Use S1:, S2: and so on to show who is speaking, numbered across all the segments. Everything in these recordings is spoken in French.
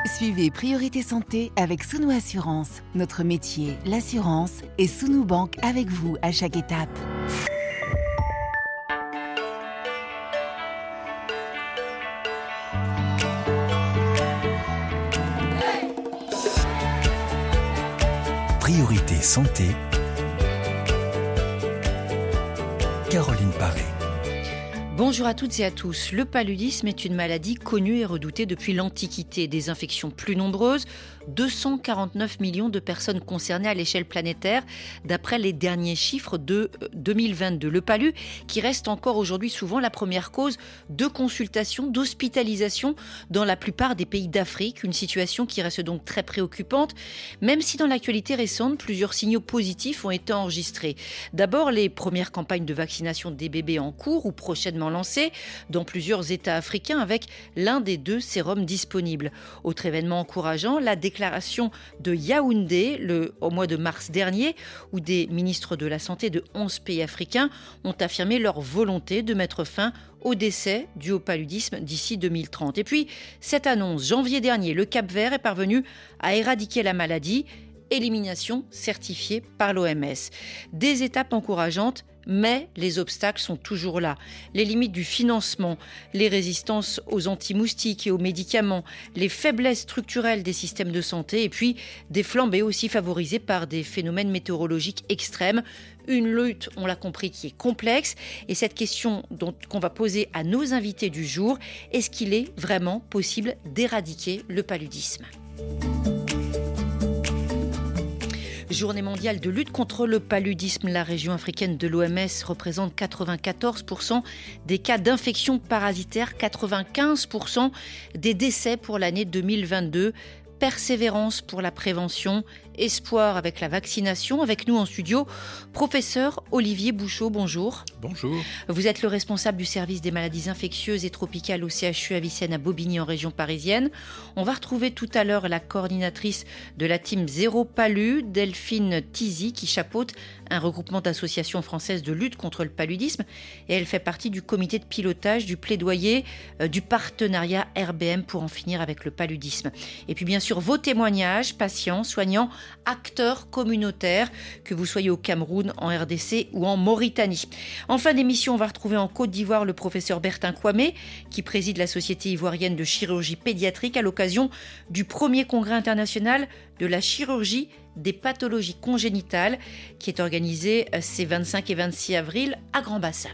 S1: Suivez Priorité Santé avec Sounou Assurance. Notre métier, l'assurance, et Sounou Bank avec vous à chaque étape.
S2: Priorité Santé. Caroline Paré.
S3: Bonjour à toutes et à tous. Le paludisme est une maladie connue et redoutée depuis l'Antiquité. Des infections plus nombreuses, 249 millions de personnes concernées à l'échelle planétaire, d'après les derniers chiffres de 2022. Le palu, qui reste encore aujourd'hui souvent la première cause de consultation, d'hospitalisation dans la plupart des pays d'Afrique. Une situation qui reste donc très préoccupante, même si dans l'actualité récente, plusieurs signaux positifs ont été enregistrés. D'abord, les premières campagnes de vaccination des bébés en cours ou prochainement lancé dans plusieurs États africains avec l'un des 2 sérums disponibles. Autre événement encourageant, la déclaration de Yaoundé au mois de mars dernier, où des ministres de la Santé de 11 pays africains ont affirmé leur volonté de mettre fin aux décès dus au paludisme d'ici 2030. Et puis, cette annonce, janvier dernier, le Cap-Vert est parvenu à éradiquer la maladie, élimination certifiée par l'OMS. Des étapes encourageantes, mais les obstacles sont toujours là. Les limites du financement, les résistances aux anti-moustiques et aux médicaments, les faiblesses structurelles des systèmes de santé et puis des flambées aussi favorisées par des phénomènes météorologiques extrêmes. Une lutte, on l'a compris, qui est complexe. Et cette question qu'on va poser à nos invités du jour, est-ce qu'il est vraiment possible d'éradiquer le paludisme ? Journée mondiale de lutte contre le paludisme. La région africaine de l'OMS représente 94% des cas d'infection parasitaire, 95% des décès pour l'année 2022. Persévérance pour la prévention, espoir avec la vaccination. Avec nous en studio, professeur Olivier Bouchot, bonjour.
S4: Bonjour.
S3: Vous êtes le responsable du service des maladies infectieuses et tropicales au CHU Avicenne à Bobigny en région parisienne. On va retrouver tout à l'heure la coordinatrice de la team Zéro Palu, Delphine Tizy, qui chapeaute un regroupement d'associations françaises de lutte contre le paludisme. Et elle fait partie du comité de pilotage, du plaidoyer, du partenariat RBM pour en finir avec le paludisme. Et puis bien sûr, vos témoignages, patients, soignants, acteurs communautaires, que vous soyez au Cameroun, en RDC ou en Mauritanie. En fin d'émission, on va retrouver en Côte d'Ivoire le professeur Bertin Kwame, qui préside la Société ivoirienne de chirurgie pédiatrique à l'occasion du premier congrès international de la chirurgie des pathologies congénitales, qui est organisé ces 25 et 26 avril à Grand-Bassam.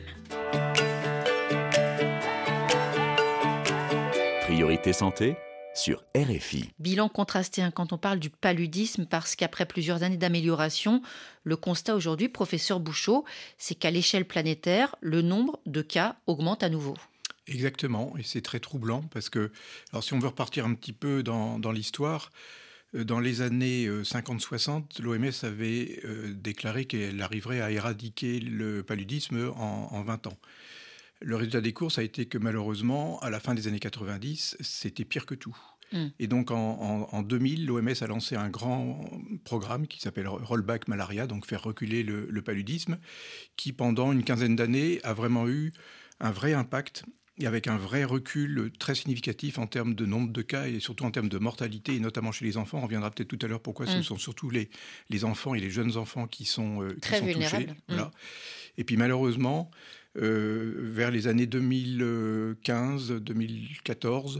S2: Priorité Santé sur RFI.
S3: Bilan contrasté quand on parle du paludisme, parce qu'après plusieurs années d'amélioration, le constat aujourd'hui, professeur Bouchot, c'est qu'à l'échelle planétaire, le nombre de cas augmente à nouveau.
S4: Exactement, et c'est très troublant parce que, alors si on veut repartir un petit peu dans l'histoire, dans les années 50-60, l'OMS avait déclaré qu'elle arriverait à éradiquer le paludisme en 20 ans. Le résultat des courses a été que malheureusement, à la fin des années 90, c'était pire que tout. Et donc en 2000, l'OMS a lancé un grand programme qui s'appelle Rollback Malaria, donc faire reculer le paludisme, qui pendant une quinzaine d'années a vraiment eu un vrai impact et avec un vrai recul très significatif en termes de nombre de cas et surtout en termes de mortalité, et notamment chez les enfants. On reviendra peut-être tout à l'heure pourquoi ce sont surtout les enfants et les jeunes enfants qui sont
S3: très vulnérables.
S4: Touchés. Voilà. Et puis malheureusement, vers les années 2015-2014,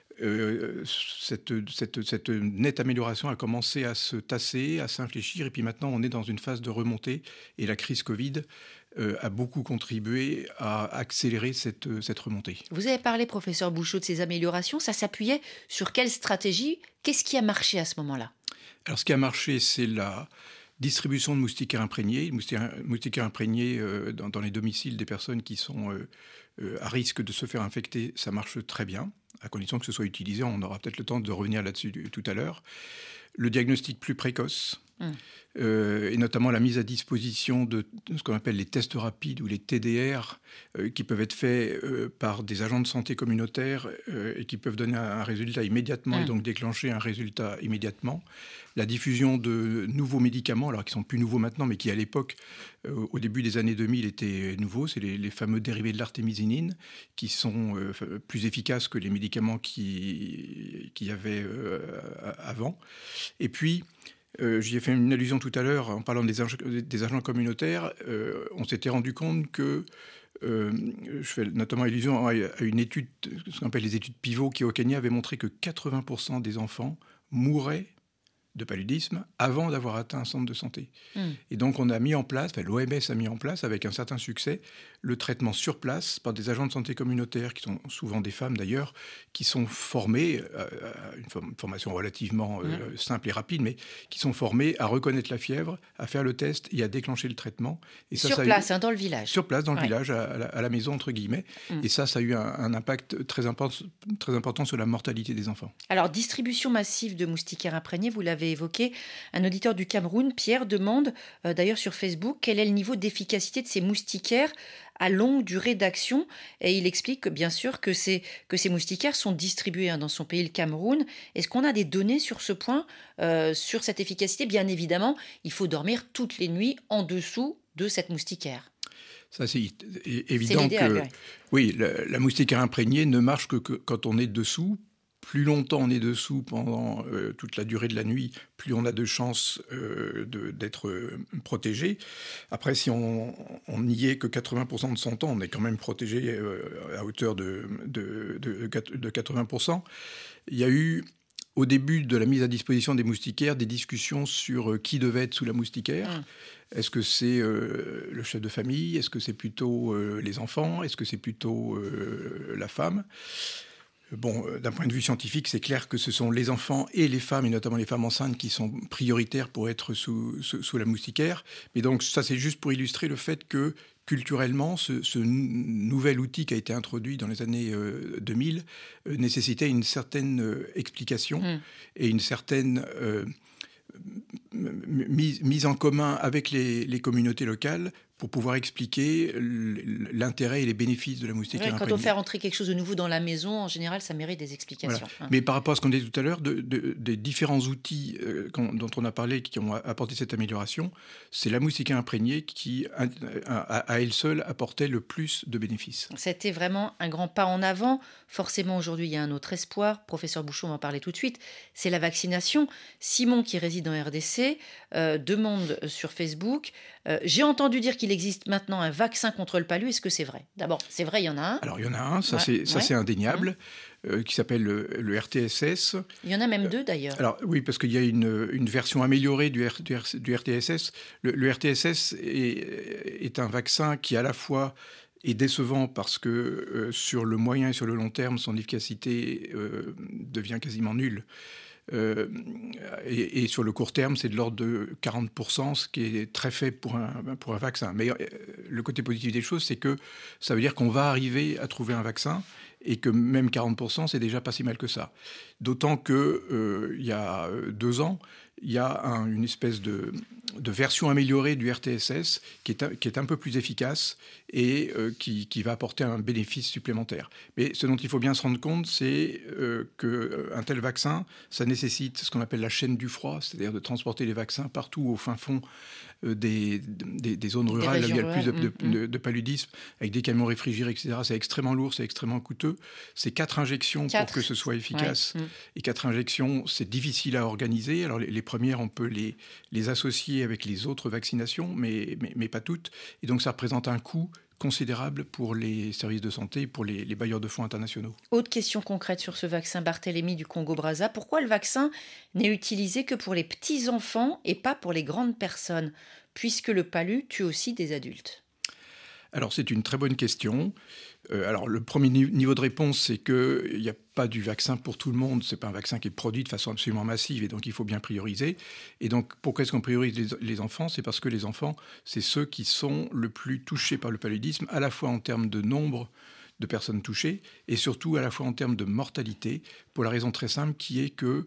S4: cette nette amélioration a commencé à se tasser, à s'infléchir, et puis maintenant on est dans une phase de remontée, et la crise Covid a beaucoup contribué à accélérer cette remontée.
S3: Vous avez parlé, professeur Bouchot, de ces améliorations. Ça s'appuyait sur quelle stratégie ? Qu'est-ce qui a marché à ce moment-là ?
S4: Alors ce qui a marché, c'est la distribution de moustiquaires imprégnés. Moustiquaires imprégnés dans les domiciles des personnes qui sont à risque de se faire infecter, ça marche très bien, à condition que ce soit utilisé. On aura peut-être le temps de revenir là-dessus tout à l'heure. Le diagnostic plus précoce, Et notamment la mise à disposition de ce qu'on appelle les tests rapides ou les TDR, qui peuvent être faits par des agents de santé communautaires et qui peuvent donner un résultat immédiatement et donc déclencher un résultat immédiatement. La diffusion de nouveaux médicaments, alors qui sont plus nouveaux maintenant, mais qui à l'époque, au début des années 2000, étaient nouveaux. C'est les fameux dérivés de l'artémisinine, qui sont plus efficaces que les médicaments qu'il y avait avant. Et puis, j'y ai fait une allusion tout à l'heure en parlant des agents communautaires. On s'était rendu compte que, je fais notamment allusion à une étude, ce qu'on appelle les études pivots, qui au Kenya avait montré que 80% des enfants mouraient de paludisme avant d'avoir atteint un centre de santé. Et donc on a mis en place, l'OMS a mis en place avec un certain succès, le traitement sur place par des agents de santé communautaires, qui sont souvent des femmes d'ailleurs, qui sont formés, une formation relativement simple et rapide, mais qui sont formés à reconnaître la fièvre, à faire le test et à déclencher le traitement. Et
S3: sur place, dans le village.
S4: Sur place, dans le village, à la maison, entre guillemets. Et ça a eu un impact très important sur la mortalité des enfants.
S3: Alors, distribution massive de moustiquaires imprégnés, vous l'avez évoqué. Un auditeur du Cameroun, Pierre, demande d'ailleurs sur Facebook quel est le niveau d'efficacité de ces moustiquaires à longue durée d'action. Et il explique que, bien sûr que ces moustiquaires sont distribués dans son pays, le Cameroun. Est-ce qu'on a des données sur ce point, sur cette efficacité? Bien évidemment, il faut dormir toutes les nuits en dessous de cette moustiquaire.
S4: Ça, c'est évident que oui, la moustiquaire imprégnée ne marche que quand on est dessous. Plus longtemps on est dessous pendant toute la durée de la nuit, plus on a de chances d'être protégé. Après, si on n'y est que 80% de son temps, on est quand même protégé à hauteur de 80%. Il y a eu, au début de la mise à disposition des moustiquaires, des discussions sur qui devait être sous la moustiquaire. Est-ce que c'est le chef de famille? Est-ce que c'est plutôt les enfants? Est-ce que c'est plutôt la femme? Bon, d'un point de vue scientifique, c'est clair que ce sont les enfants et les femmes, et notamment les femmes enceintes, qui sont prioritaires pour être sous la moustiquaire. Mais donc, ça, c'est juste pour illustrer le fait que, culturellement, ce nouvel outil qui a été introduit dans les années 2000 nécessitait une certaine explication et une certaine mise en commun avec les communautés locales pour pouvoir expliquer l'intérêt et les bénéfices de la moustiquaire imprégnée.
S3: Quand on fait rentrer quelque chose de nouveau dans la maison, en général, ça mérite des explications.
S4: Voilà. Mais par rapport à ce qu'on disait tout à l'heure, des différents outils dont on a parlé, qui ont apporté cette amélioration, c'est la moustiquaire imprégnée qui, à elle seule, apportait le plus de bénéfices.
S3: C'était vraiment un grand pas en avant. Forcément, aujourd'hui, il y a un autre espoir. Professeur Bouchot va en parler tout de suite. C'est la vaccination. Simon, qui réside en RDC, demande sur Facebook j'ai entendu dire qu'il existe maintenant un vaccin contre le palu. Est-ce que c'est vrai? D'abord, c'est vrai, il y en a un.
S4: Alors, il y en a un, c'est indéniable, qui s'appelle le RTSS.
S3: Il y en a même deux, d'ailleurs.
S4: Alors, oui, parce qu'il y a une version améliorée du RTSS. Le RTSS est un vaccin qui, à la fois, est décevant parce que sur le moyen et sur le long terme, son efficacité devient quasiment nulle. Et sur le court terme, c'est de l'ordre de 40%, ce qui est très faible pour un vaccin. Mais le côté positif des choses, c'est que ça veut dire qu'on va arriver à trouver un vaccin et que même 40%, c'est déjà pas si mal que ça. D'autant que il y a 2 ans, il y a une espèce de version améliorée du RTSS qui est un peu plus efficace et qui va apporter un bénéfice supplémentaire. Mais ce dont il faut bien se rendre compte, c'est qu'un tel vaccin, ça nécessite ce qu'on appelle la chaîne du froid, c'est-à-dire de transporter les vaccins partout au fin fond des zones rurales, là où il y a le plus de paludisme, avec des camions réfrigérés, etc. C'est extrêmement lourd, c'est extrêmement coûteux. C'est 4 injections pour que ce soit efficace. Et 4 injections, c'est difficile à organiser. Alors les premières, on peut les associer avec les autres vaccinations, mais pas toutes. Et donc ça représente un coût considérable pour les services de santé, pour les bailleurs de fonds internationaux.
S3: Autre question concrète sur ce vaccin Barthélemy du Congo-Brazza. Pourquoi le vaccin n'est utilisé que pour les petits-enfants et pas pour les grandes personnes, puisque le palu tue aussi des adultes?
S4: Alors, c'est une très bonne question. Alors, le premier niveau de réponse, c'est qu'il n'y a pas du vaccin pour tout le monde. Ce n'est pas un vaccin qui est produit de façon absolument massive et donc il faut bien prioriser. Et donc, pourquoi est-ce qu'on priorise les enfants? C'est parce que les enfants, c'est ceux qui sont le plus touchés par le paludisme, à la fois en termes de nombre de personnes touchées et surtout à la fois en termes de mortalité, pour la raison très simple qui est que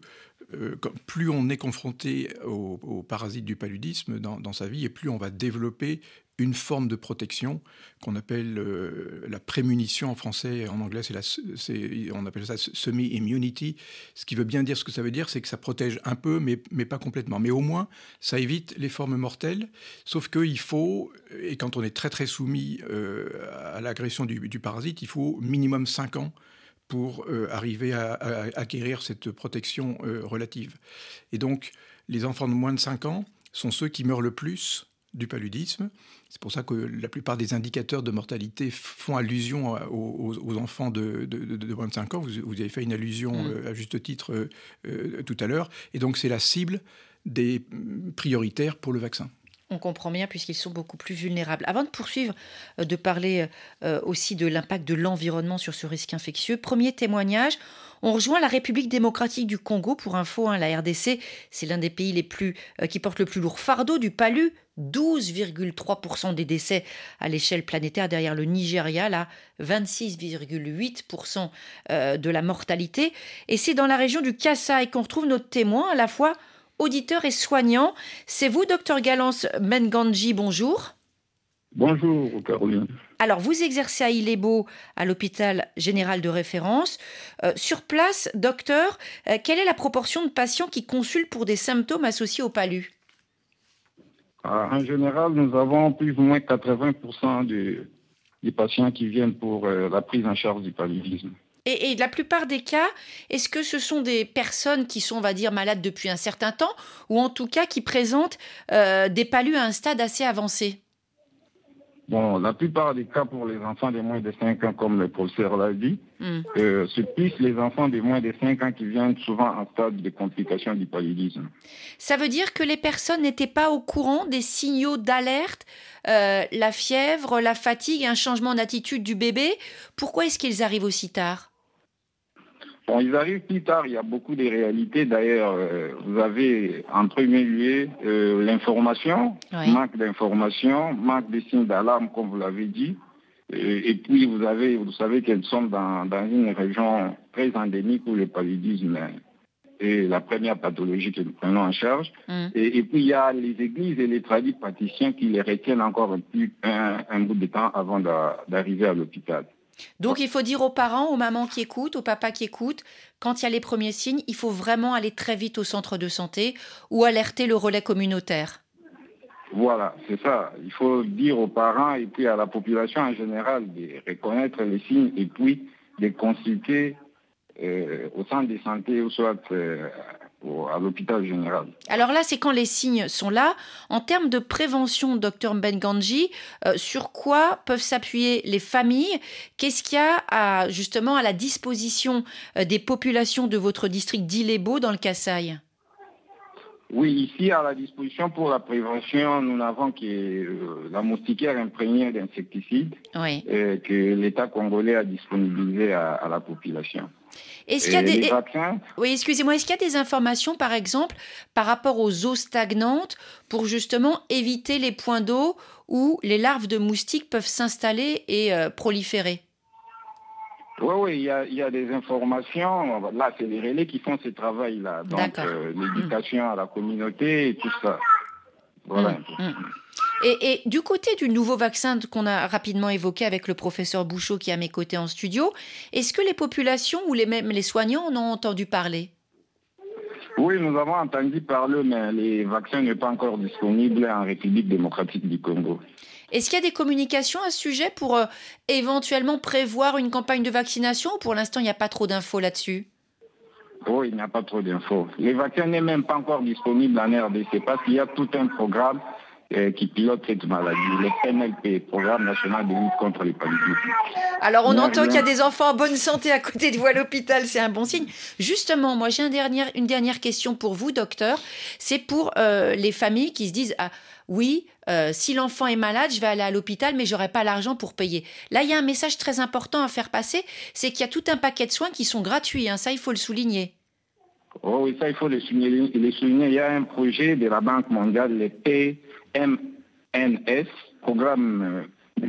S4: plus on est confronté aux parasites du paludisme dans sa vie, et plus on va développer une forme de protection qu'on appelle la prémunition en français. En anglais, on appelle ça semi-immunity. Ce qui veut bien dire, ce que ça veut dire, c'est que ça protège un peu, mais pas complètement. Mais au moins, ça évite les formes mortelles. Sauf qu'il faut, et quand on est très très soumis à l'agression du parasite, il faut minimum 5 ans pour arriver à acquérir cette protection relative. Et donc, les enfants de moins de 5 ans sont ceux qui meurent le plus du paludisme. C'est pour ça que la plupart des indicateurs de mortalité font allusion aux enfants de moins de 5 ans. Vous avez fait une allusion à juste titre tout à l'heure. Et donc, c'est la cible des prioritaires pour le vaccin.
S3: On comprend bien puisqu'ils sont beaucoup plus vulnérables. Avant de poursuivre, de parler aussi de l'impact de l'environnement sur ce risque infectieux, premier témoignage, on rejoint la République démocratique du Congo. Pour info, la RDC, c'est l'un des pays qui porte le plus lourd fardeau du palu. 12,3% des décès à l'échelle planétaire, derrière le Nigeria, là, 26,8% de la mortalité. Et c'est dans la région du Kasaï qu'on retrouve notre témoin, à la fois auditeur et soignant. C'est vous, Dr Galance Mbenganji, bonjour.
S5: Bonjour, Caroline.
S3: Alors, vous exercez à Ilebo, à l'hôpital général de référence. Sur place, docteur, quelle est la proportion de patients qui consultent pour des symptômes associés au palu ?
S5: En général, nous avons plus ou moins 80% des patients qui viennent pour la prise en charge du paludisme.
S3: Et la plupart des cas, est-ce que ce sont des personnes qui sont, on va dire, malades depuis un certain temps, ou en tout cas qui présentent des palus à un stade assez avancé ?
S5: Bon, la plupart des cas pour les enfants de moins de 5 ans, comme le professeur l'a dit, c'est plus les enfants de moins de 5 ans qui viennent souvent en stade de complications du paludisme.
S3: Ça veut dire que les personnes n'étaient pas au courant des signaux d'alerte, la fièvre, la fatigue, un changement d'attitude du bébé. Pourquoi est-ce qu'ils arrivent aussi tard ?
S5: Bon, ils arrivent plus tard, il y a beaucoup de réalités. D'ailleurs, vous avez en premier lieu l'information, manque d'information, manque de signes d'alarme, comme vous l'avez dit. Et puis, vous savez que nous sommes dans une région très endémique où le paludisme est la première pathologie que nous prenons en charge. Et puis, il y a les églises et les praticiens qui les retiennent encore un bout de temps avant d'arriver à l'hôpital.
S3: Donc, il faut dire aux parents, aux mamans qui écoutent, aux papas qui écoutent, quand il y a les premiers signes, il faut vraiment aller très vite au centre de santé ou alerter le relais communautaire.
S5: Voilà, c'est ça. Il faut dire aux parents et puis à la population en général de reconnaître les signes et puis de consulter au centre de santé ou soit à l'hôpital général. Alors
S3: là, c'est quand les signes sont là. En termes de prévention, Dr Mbenganji, sur quoi peuvent s'appuyer les familles ? Qu'est-ce qu'il y a justement à la disposition des populations de votre district d'Ilebo dans le Kasaï ?
S5: Oui, ici, à la disposition pour la prévention, nous n'avons que la moustiquaire imprégnée d'insecticides que l'État congolais a disponibilisé à la population.
S3: Est-ce qu'il y a des vaccins ? Oui, excusez-moi, est-ce qu'il y a des informations, par exemple, par rapport aux eaux stagnantes pour justement éviter les points d'eau où les larves de moustiques peuvent s'installer et proliférer ?
S5: Oui, il y a des informations. Là, c'est les relais qui font ce travail-là. Donc, l'éducation à la communauté et tout ça. Voilà.
S3: Et du côté du nouveau vaccin qu'on a rapidement évoqué avec le professeur Bouchot qui est à mes côtés en studio, est-ce que les populations ou même les soignants en ont entendu parler ?
S5: Oui, nous avons entendu parler, mais les vaccins ne sont pas encore disponibles en République démocratique du Congo.
S3: Est-ce qu'il y a des communications à ce sujet pour éventuellement prévoir une campagne de vaccination ou pour l'instant il n'y a pas trop d'infos là-dessus ?
S5: Oui, il n'y a pas trop d'infos. Les vaccins n'est même pas encore disponibles en RDC parce qu'il y a tout un programme qui pilote cette maladie, le PNLP, Programme national de lutte contre les paludisme.
S3: Alors on entend qu'il y a des enfants en bonne santé à côté de vous à l'hôpital, c'est un bon signe. Justement, moi j'ai une dernière question pour vous, docteur. C'est pour les familles qui se disent si l'enfant est malade, je vais aller à l'hôpital, mais j'aurai pas l'argent pour payer. Là, il y a un message très important à faire passer, c'est qu'il y a tout un paquet de soins qui sont gratuits. Ça, il faut le souligner.
S5: Oh oui, ça, il faut le souligner. Il y a un projet de la Banque mondiale, le PMNS, Programme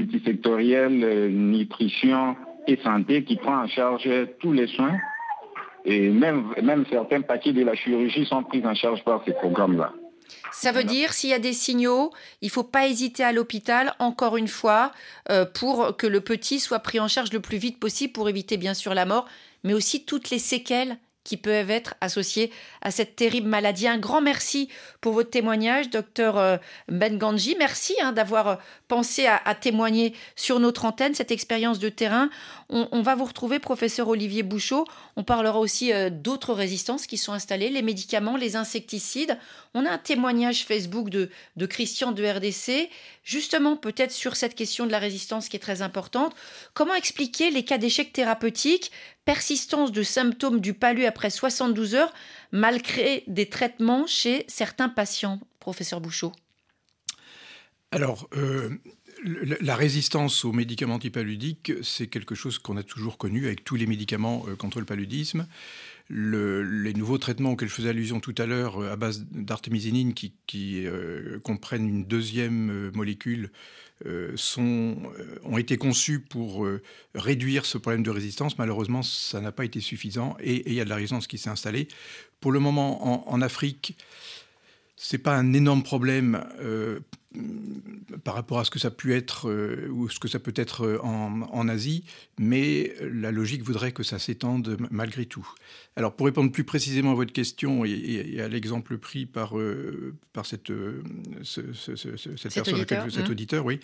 S5: multisectoriel nutrition et santé, qui prend en charge tous les soins Et même certains paquets de la chirurgie sont pris en charge par ces programmes-là.
S3: Ça veut dire, s'il y a des signaux, il ne faut pas hésiter à l'hôpital, encore une fois, pour que le petit soit pris en charge le plus vite possible pour éviter bien sûr la mort, mais aussi toutes les séquelles qui peuvent être associées à cette terrible maladie. Un grand merci pour votre témoignage, docteur Mbengandji. Merci d'avoir pensé à témoigner sur notre antenne, cette expérience de terrain. On va vous retrouver, professeur Olivier Bouchot. On parlera aussi d'autres résistances qui sont installées, les médicaments, les insecticides. On a un témoignage Facebook de Christian de RDC, justement peut-être sur cette question de la résistance qui est très importante. Comment expliquer les cas d'échec thérapeutiques, persistance de symptômes du palu après 72 heures, malgré des traitements chez certains patients, professeur Bouchot?
S4: Alors, la résistance aux médicaments antipaludiques, c'est quelque chose qu'on a toujours connu avec tous les médicaments contre le paludisme. Les nouveaux traitements auxquels je faisais allusion tout à l'heure, à base d'artémisinine, qui comprennent une deuxième molécule, ont été conçus pour réduire ce problème de résistance. Malheureusement, ça n'a pas été suffisant et il y a de la résistance qui s'est installée. Pour le moment, en Afrique, ce n'est pas un énorme problème par rapport à ce que ça a pu être ou ce que ça peut être en Asie, mais la logique voudrait que ça s'étende malgré tout. Alors, pour répondre plus précisément à votre question et à l'exemple pris par cette personne, cet auditeur, oui.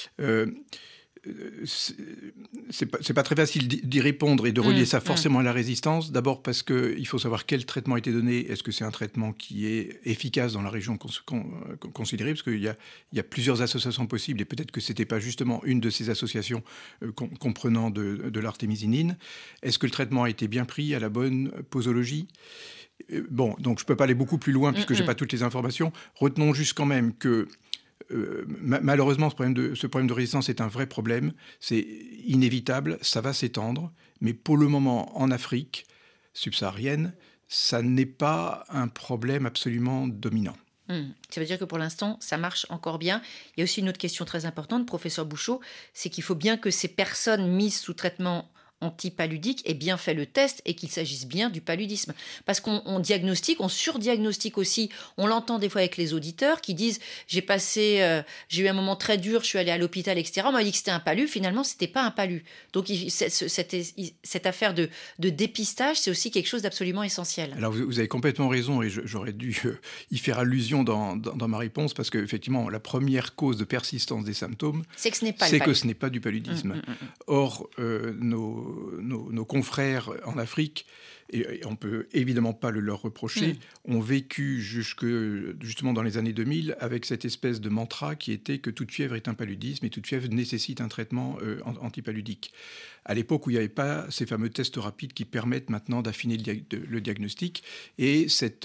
S4: C'est pas très facile d'y répondre et de relier ça forcément à la résistance. D'abord parce qu'il faut savoir quel traitement a été donné. Est-ce que c'est un traitement qui est efficace dans la région considérée? Parce qu'il y a plusieurs associations possibles et peut-être que c'était pas justement une de ces associations comprenant de l'artémisinine. Est-ce que le traitement a été bien pris à la bonne posologie? Bon, donc je peux pas aller beaucoup plus loin puisque j'ai pas toutes les informations. Retenons juste quand même que malheureusement, ce problème de résistance est un vrai problème. C'est inévitable, ça va s'étendre. Mais pour le moment, en Afrique subsaharienne, ça n'est pas un problème absolument dominant.
S3: Ça veut dire que pour l'instant, ça marche encore bien. Il y a aussi une autre question très importante, professeur Bouchot, c'est qu'il faut bien que ces personnes mises sous traitement antipaludique aient bien fait le test et qu'il s'agisse bien du paludisme. Parce qu'on diagnostique, on surdiagnostique aussi. On l'entend des fois avec les auditeurs qui disent « j'ai eu un moment très dur, je suis allé à l'hôpital, etc. On m'a dit que c'était un palu. Finalement, c'était pas un palu. » Donc, cette affaire de dépistage, c'est aussi quelque chose d'absolument essentiel.
S4: Alors, vous avez complètement raison et j'aurais dû y faire allusion dans ma réponse parce qu'effectivement, la première cause de persistance des symptômes,
S3: c'est que ce n'est pas du paludisme.
S4: Or, nos confrères en Afrique, et on ne peut évidemment pas le leur reprocher, ont vécu justement dans les années 2000 avec cette espèce de mantra qui était que toute fièvre est un paludisme et toute fièvre nécessite un traitement antipaludique. À l'époque où il n'y avait pas ces fameux tests rapides qui permettent maintenant d'affiner le diagnostic, et cette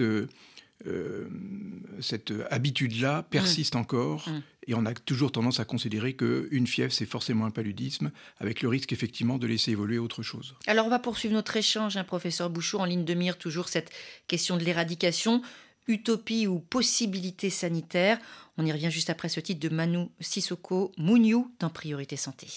S4: habitude-là persiste encore. Et on a toujours tendance à considérer qu'une fièvre, c'est forcément un paludisme, avec le risque effectivement de laisser évoluer autre chose.
S3: Alors on va poursuivre notre échange, professeur Bouchot, en ligne de mire, toujours cette question de l'éradication, utopie ou possibilité sanitaire. On y revient juste après ce titre de Manu Sissoko, Mouniou, dans Priorité Santé.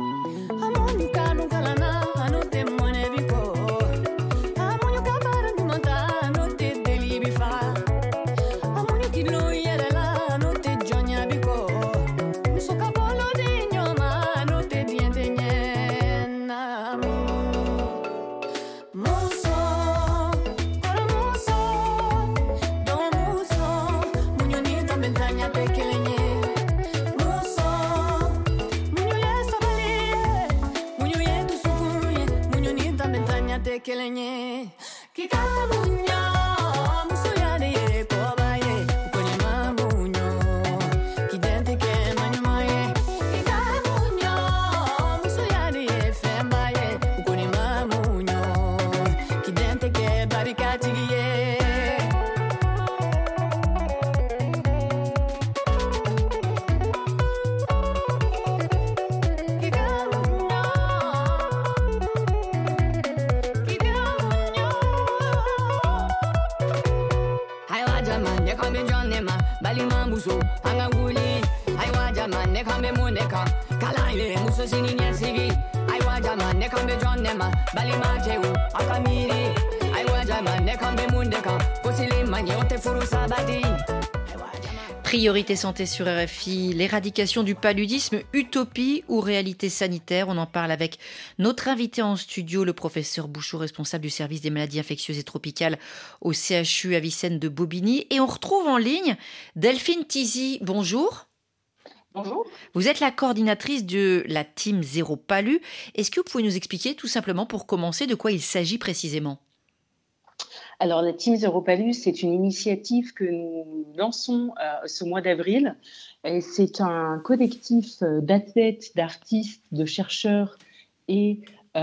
S3: Priorité santé sur RFI, l'éradication du paludisme, utopie ou réalité sanitaire. On en parle avec notre invité en studio, le professeur Bouchot, responsable du service des maladies infectieuses et tropicales au CHU Avicenne de Bobigny. Et on retrouve en ligne Delphine Tizy. Bonjour.
S6: Bonjour.
S3: Vous êtes la coordinatrice de la team Zéro Palu. Est-ce que vous pouvez nous expliquer tout simplement pour commencer de quoi il s'agit précisément ?
S6: Alors, la Team Zéro Palu, c'est une initiative que nous lançons ce mois d'avril. Et c'est un collectif d'athlètes, d'artistes, de chercheurs et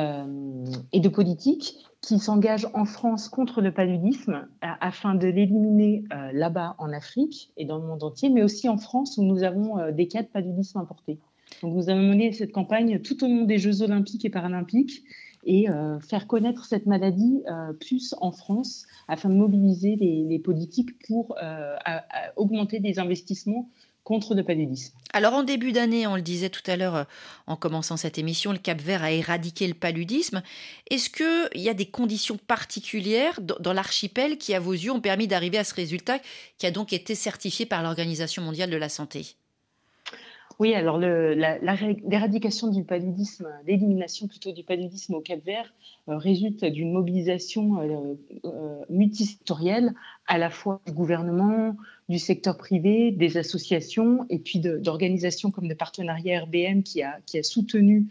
S6: de politiques qui s'engagent en France contre le paludisme afin de l'éliminer là-bas en Afrique et dans le monde entier, mais aussi en France où nous avons des cas de paludisme importés. Donc, nous avons mené cette campagne tout au long des Jeux olympiques et paralympiques et faire connaître cette maladie plus en France afin de mobiliser les politiques pour augmenter des investissements contre le paludisme.
S3: Alors en début d'année, on le disait tout à l'heure en commençant cette émission, le Cap-Vert a éradiqué le paludisme. Est-ce qu'il y a des conditions particulières dans l'archipel qui, à vos yeux, ont permis d'arriver à ce résultat qui a donc été certifié par l'Organisation mondiale de la santé ?
S6: Oui, alors l'éradication du paludisme, l'élimination plutôt du paludisme au Cap-Vert résulte d'une mobilisation multisectorielle à la fois du gouvernement, du secteur privé, des associations et puis d'organisations comme le partenariat RBM qui a soutenu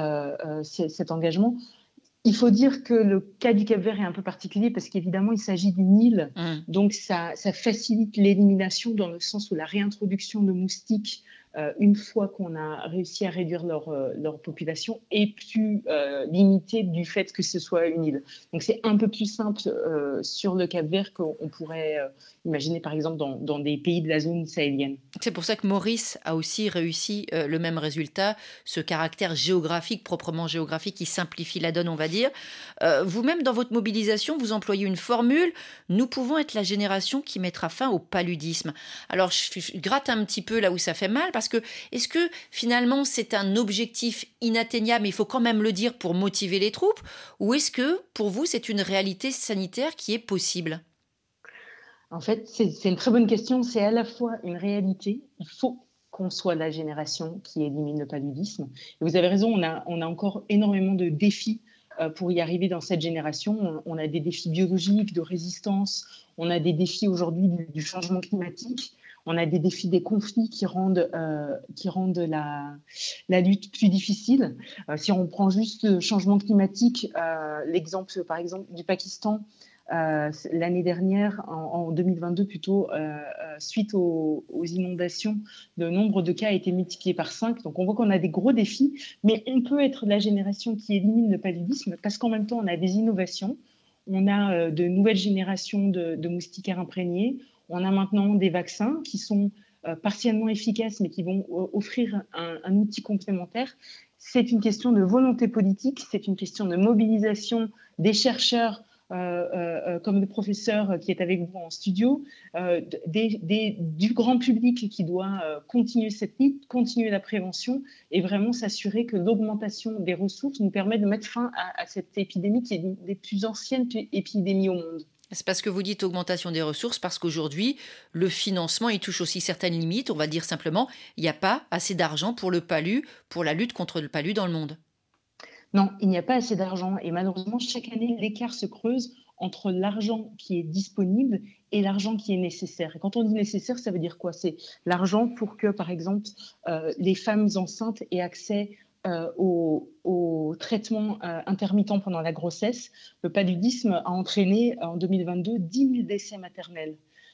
S6: cet engagement. Il faut dire que le cas du Cap-Vert est un peu particulier parce qu'évidemment, il s'agit d'une île. Donc, ça facilite l'élimination dans le sens où la réintroduction de moustiques, une fois qu'on a réussi à réduire leur population, est plus limitée du fait que ce soit une île. Donc, c'est un peu plus simple sur le Cap-Vert qu'on pourrait imaginer, par exemple, dans des pays de la zone sahélienne.
S3: C'est pour ça que Maurice a aussi réussi le même résultat, ce caractère géographique, proprement géographique, qui simplifie la donne, on va dire. Vous-même, dans votre mobilisation, vous employez une formule « Nous pouvons être la génération qui mettra fin au paludisme ». Alors, je gratte un petit peu là où ça fait mal, parce que est-ce que finalement c'est un objectif inatteignable, mais il faut quand même le dire pour motiver les troupes, ou est-ce que pour vous c'est une réalité sanitaire qui est possible ?
S6: En fait, c'est une très bonne question. C'est à la fois une réalité, il faut qu'on soit la génération qui élimine le paludisme. Et vous avez raison, on a encore énormément de défis pour y arriver dans cette génération. On a des défis biologiques, de résistance, on a des défis aujourd'hui du changement climatique. On a des défis des conflits qui rendent la lutte plus difficile. Si on prend juste le changement climatique, l'exemple par exemple du Pakistan, l'année dernière, en 2022 plutôt, suite aux inondations, le nombre de cas a été multiplié par 5. Donc on voit qu'on a des gros défis, mais on peut être la génération qui élimine le paludisme parce qu'en même temps on a des innovations, on a de nouvelles générations de moustiquaires imprégnés. On a maintenant des vaccins qui sont partiellement efficaces, mais qui vont offrir un outil complémentaire. C'est une question de volonté politique, c'est une question de mobilisation des chercheurs comme le professeur qui est avec vous en studio, du grand public qui doit continuer cette lutte, continuer la prévention et vraiment s'assurer que l'augmentation des ressources nous permet de mettre fin à cette épidémie qui est une des plus anciennes épidémies au monde.
S3: C'est parce que vous dites augmentation des ressources, parce qu'aujourd'hui, le financement, il touche aussi certaines limites. On va dire simplement, il n'y a pas assez d'argent pour le palu, pour la lutte contre le palu dans le monde.
S6: Non, il n'y a pas assez d'argent. Et malheureusement, chaque année, l'écart se creuse entre l'argent qui est disponible et l'argent qui est nécessaire. Et quand on dit nécessaire, ça veut dire quoi ? C'est l'argent pour que, par exemple, les femmes enceintes aient accès au traitement intermittent pendant la grossesse. Le paludisme a entraîné en 2022 10 000 décès maternels.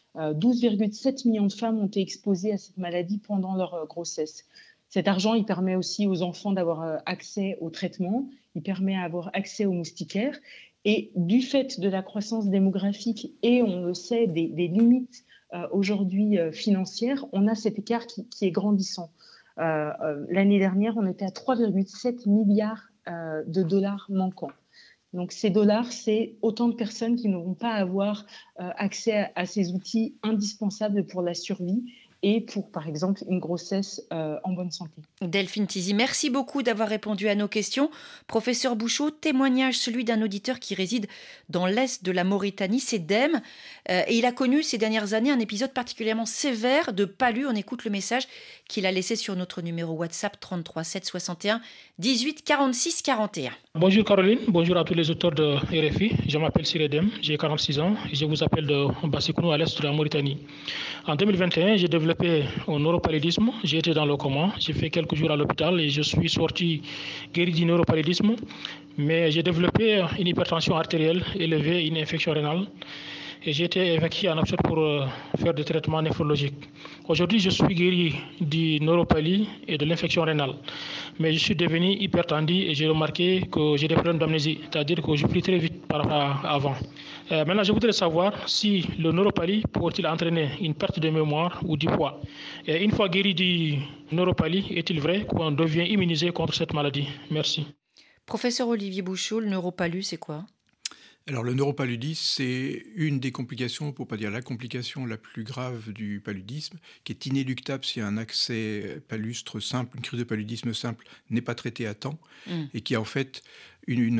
S6: 12,7 millions de femmes ont été exposées à cette maladie pendant leur grossesse. Cet argent, il permet aussi aux enfants d'avoir accès au traitement, il permet d'avoir accès aux moustiquaires. Et du fait de la croissance démographique et, on le sait, des limites aujourd'hui financières, on a cet écart qui est grandissant. L'année dernière, on était à 3,7 milliards de dollars manquants. Donc ces dollars, c'est autant de personnes qui ne vont pas avoir accès à ces outils indispensables pour la survie et pour, par exemple, une grossesse en bonne santé.
S3: Delphine Tizy, merci beaucoup d'avoir répondu à nos questions. Professeur Bouchot, témoignage celui d'un auditeur qui réside dans l'est de la Mauritanie, c'est Dem, et il a connu ces dernières années un épisode particulièrement sévère de palu. On écoute le message qu'il a laissé sur notre numéro WhatsApp 33 7 61 18 46 41.
S7: Bonjour Caroline, bonjour à tous les auteurs de RFI. Je m'appelle Siré Dem, j'ai 46 ans et je vous appelle de Bassikounou à l'est de la Mauritanie. En 2021, j'ai développé un neuropaludisme. J'ai été dans le coma, j'ai fait quelques jours à l'hôpital et je suis sorti guéri du neuropaludisme. Mais j'ai développé une hypertension artérielle élevée et une infection rénale. Et j'ai été évacué en Absurde pour faire des traitements néphrologiques. Aujourd'hui, je suis guéri du neuropalie et de l'infection rénale. Mais je suis devenu hypertendu et j'ai remarqué que j'ai des problèmes d'amnésie, c'est-à-dire que j'oublie très vite par rapport à avant. Maintenant, je voudrais savoir si le neuropalie pourrait-il entraîner une perte de mémoire ou du poids. Et une fois guéri du neuropalie, est-il vrai qu'on devient immunisé contre cette maladie? Merci.
S3: Professeur Olivier Bouchot, le neuropalu, c'est quoi ?
S4: Alors le neuropaludisme, c'est une des complications, pour ne pas dire la complication la plus grave du paludisme, qui est inéluctable si un accès palustre simple, une crise de paludisme simple n'est pas traitée à temps, et qui a en fait une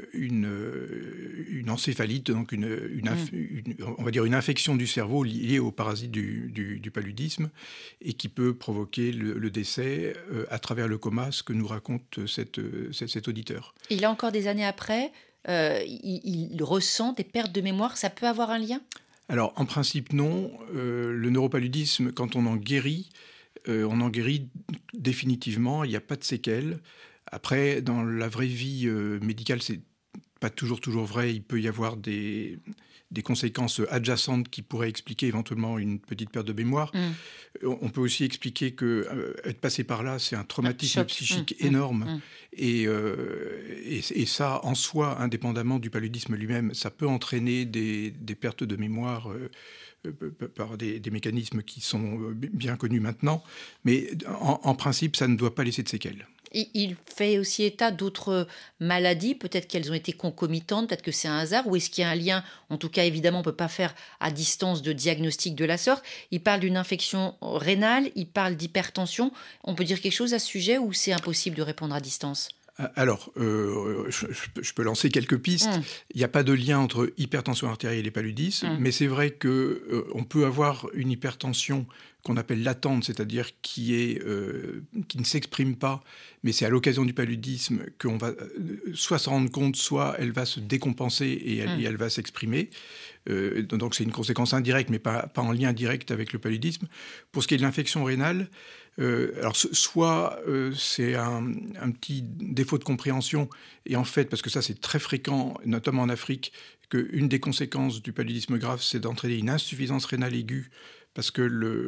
S4: encéphalite, donc on va dire une infection du cerveau liée au parasite du paludisme, et qui peut provoquer le décès à travers le coma, ce que nous raconte cet auditeur.
S3: Et là encore des années après, il ressent des pertes de mémoire, ça peut avoir un lien ?
S4: Alors, en principe, non. Le neuropaludisme, quand on en guérit définitivement, il n'y a pas de séquelles. Après, dans la vraie vie médicale, c'est pas toujours vrai. Il peut y avoir des conséquences adjacentes qui pourraient expliquer éventuellement une petite perte de mémoire. On peut aussi expliquer que être passé par là, c'est un traumatisme psychique énorme. Et ça, en soi, indépendamment du paludisme lui-même, ça peut entraîner des pertes de mémoire par des mécanismes qui sont bien connus maintenant. Mais en principe, ça ne doit pas laisser de séquelles.
S3: Il fait aussi état d'autres maladies, peut-être qu'elles ont été concomitantes, peut-être que c'est un hasard, ou est-ce qu'il y a un lien ? En tout cas, évidemment, on ne peut pas faire à distance de diagnostic de la sorte. Il parle d'une infection rénale, il parle d'hypertension. On peut dire quelque chose à ce sujet ou c'est impossible de répondre à distance ?
S4: Alors, je peux lancer quelques pistes. Il n'y a pas de lien entre hypertension artérielle et paludisme, mais c'est vrai qu'on peut avoir une hypertension qu'on appelle latente, c'est-à-dire qui ne s'exprime pas, mais c'est à l'occasion du paludisme qu'on va soit s'en rendre compte, soit elle va se décompenser et elle va s'exprimer. Donc c'est une conséquence indirecte, mais pas en lien direct avec le paludisme. Pour ce qui est de l'infection rénale, alors soit c'est un petit défaut de compréhension, et en fait, parce que ça c'est très fréquent, notamment en Afrique, qu'une des conséquences du paludisme grave, c'est d'entraîner une insuffisance rénale aiguë, parce que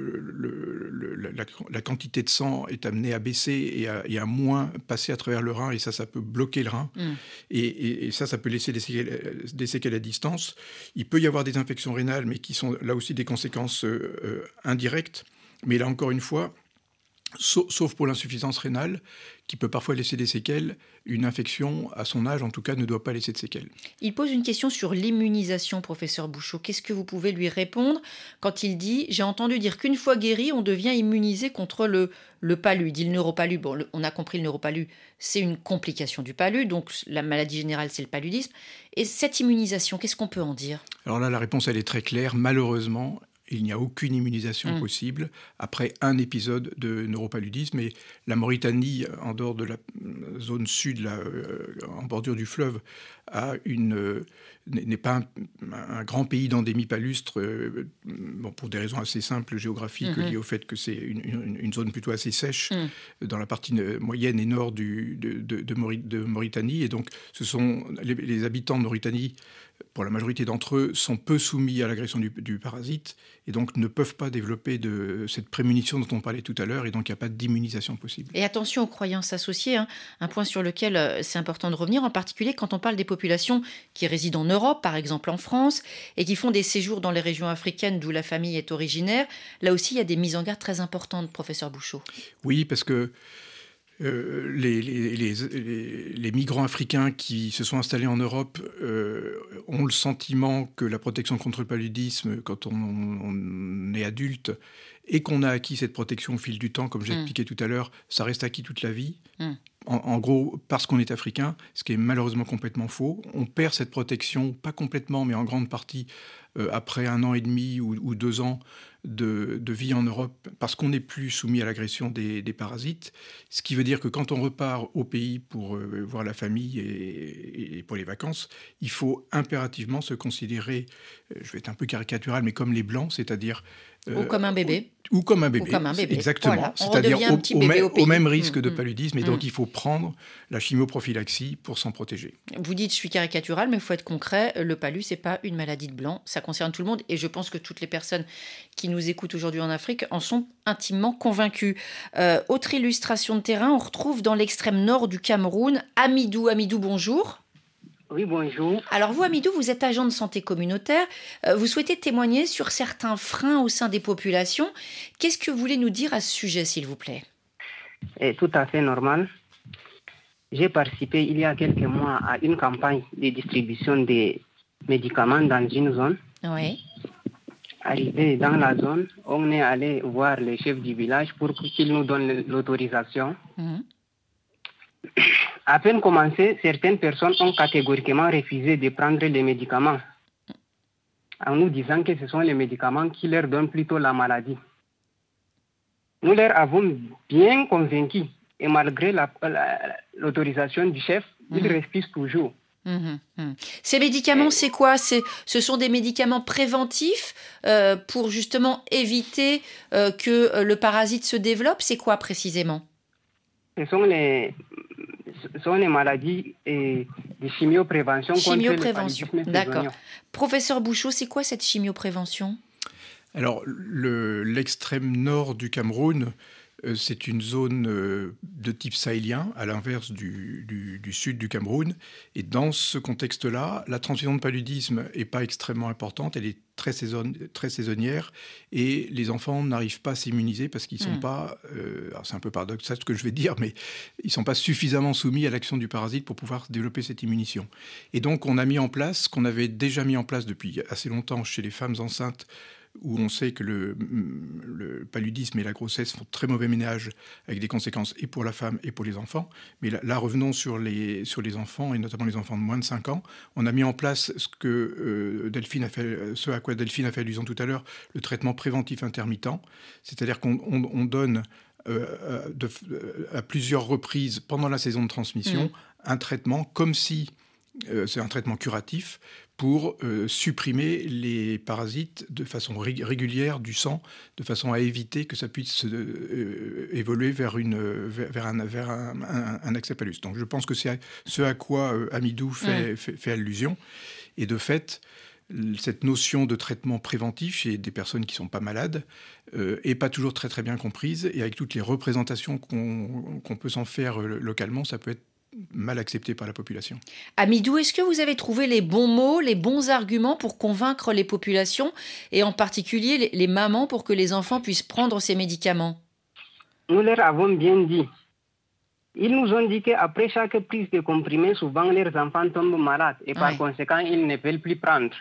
S4: la quantité de sang est amenée à baisser et à moins passer à travers le rein, et ça peut bloquer le rein. Et ça peut laisser des séquelles à distance. Il peut y avoir des infections rénales, mais qui sont là aussi des conséquences indirectes. Mais là, encore une fois, sauf pour l'insuffisance rénale, qui peut parfois laisser des séquelles. Une infection, à son âge, en tout cas, ne doit pas laisser de séquelles.
S3: Il pose une question sur l'immunisation, professeur Bouchot. Qu'est-ce que vous pouvez lui répondre quand il dit « J'ai entendu dire qu'une fois guéri, on devient immunisé contre le palu ». Il dit le neuropalu. Bon, on a compris le neuropalu, c'est une complication du palu, donc la maladie générale, c'est le paludisme. Et cette immunisation, qu'est-ce qu'on peut en dire ?
S4: Alors là, la réponse, elle est très claire. Malheureusement, il n'y a aucune immunisation possible après un épisode de neuropaludisme. Et la Mauritanie, en dehors de la zone sud, en bordure du fleuve, n'est pas un grand pays d'endémie palustre, pour des raisons assez simples géographiques, liées au fait que c'est une zone plutôt assez sèche dans la partie moyenne et nord de Mauritanie. Et donc, ce sont les habitants de Mauritanie, pour la majorité d'entre eux, sont peu soumis à l'agression du parasite et donc ne peuvent pas développer cette prémunition dont on parlait tout à l'heure, et donc il n'y a pas d'immunisation possible.
S3: Et attention aux croyances associées, un point sur lequel c'est important de revenir, en particulier quand on parle des populations qui résident en Europe, par exemple en France, et qui font des séjours dans les régions africaines d'où la famille est originaire. Là aussi, il y a des mises en garde très importantes, professeur Bouchot.
S4: Oui, parce que les migrants africains qui se sont installés en Europe ont le sentiment que la protection contre le paludisme, quand on est adulte et qu'on a acquis cette protection au fil du temps, comme j'expliquais tout à l'heure, ça reste acquis toute la vie. En gros, parce qu'on est africain, ce qui est malheureusement complètement faux. On perd cette protection, pas complètement, mais en grande partie, après 1 an et demi ou 2 ans de vie en Europe, parce qu'on n'est plus soumis à l'agression des parasites. Ce qui veut dire que quand on repart au pays pour voir la famille et pour les vacances, il faut impérativement se considérer, je vais être un peu caricatural, mais comme les Blancs, c'est-à-dire...
S3: ou comme un bébé.
S4: Ou comme un bébé, exactement.
S3: Voilà.
S4: C'est-à-dire au même risque de paludisme. Et donc, il faut prendre la chimioprophylaxie pour s'en protéger.
S3: Vous dites, je suis caricatural, mais il faut être concret. Le palu, ce n'est pas une maladie de blanc. Ça concerne tout le monde. Et je pense que toutes les personnes qui nous écoutent aujourd'hui en Afrique en sont intimement convaincues. Autre illustration de terrain, on retrouve dans l'extrême nord du Cameroun, Amidou. Amidou, bonjour.
S8: Oui, bonjour.
S3: Alors vous, Amidou, vous êtes agent de santé communautaire. Vous souhaitez témoigner sur certains freins au sein des populations. Qu'est-ce que vous voulez nous dire à ce sujet, s'il vous plaît ?
S8: Tout à fait normal. J'ai participé il y a quelques mois à une campagne de distribution des médicaments dans une zone.
S3: Oui.
S8: Arrivé dans la zone, on est allé voir le chef du village pour qu'il nous donne l'autorisation. À peine commencé, certaines personnes ont catégoriquement refusé de prendre les médicaments, en nous disant que ce sont les médicaments qui leur donnent plutôt la maladie. Nous leur avons bien convaincus, et malgré l'autorisation du chef, ils refusent toujours.
S3: Ces médicaments, c'est quoi ? Ce sont des médicaments préventifs pour justement éviter que le parasite se développe. C'est quoi précisément ?
S8: Ce sont les maladies et de chimioprévention.
S3: Chimioprévention, d'accord. Professeur Bouchot, c'est quoi cette chimioprévention ?
S4: Alors, l'extrême nord du Cameroun, c'est une zone de type sahélien, à l'inverse du sud du Cameroun. Et dans ce contexte-là, la transmission de paludisme n'est pas extrêmement importante, elle est très saisonnière, et les enfants n'arrivent pas à s'immuniser parce qu'ils ne sont pas, alors c'est un peu paradoxal ce que je vais dire, mais ils ne sont pas suffisamment soumis à l'action du parasite pour pouvoir développer cette immunition. Et donc on a mis en place ce qu'on avait déjà mis en place depuis assez longtemps chez les femmes enceintes, où on sait que le paludisme et la grossesse font très mauvais ménage, avec des conséquences et pour la femme et pour les enfants. Mais là revenons sur les enfants, et notamment les enfants de moins de 5 ans. On a mis en place ce à quoi Delphine a fait allusion tout à l'heure, le traitement préventif intermittent. C'est-à-dire qu'on donne à plusieurs reprises pendant la saison de transmission un traitement comme si... c'est un traitement curatif pour supprimer les parasites de façon régulière du sang, de façon à éviter que ça puisse évoluer vers un accès palus. Donc je pense que c'est ce à quoi Amidou fait allusion. Et de fait, cette notion de traitement préventif chez des personnes qui ne sont pas malades n'est pas toujours très très bien comprise. Et avec toutes les représentations qu'on peut s'en faire localement, ça peut être mal accepté par la population.
S3: Amidou, est-ce que vous avez trouvé les bons mots, les bons arguments pour convaincre les populations, et en particulier les mamans, pour que les enfants puissent prendre ces médicaments ?
S8: nous leur avons bien dit. Ils nous ont dit qu'après chaque prise de comprimés, souvent leurs enfants tombent malades et par conséquent, ils ne veulent plus prendre.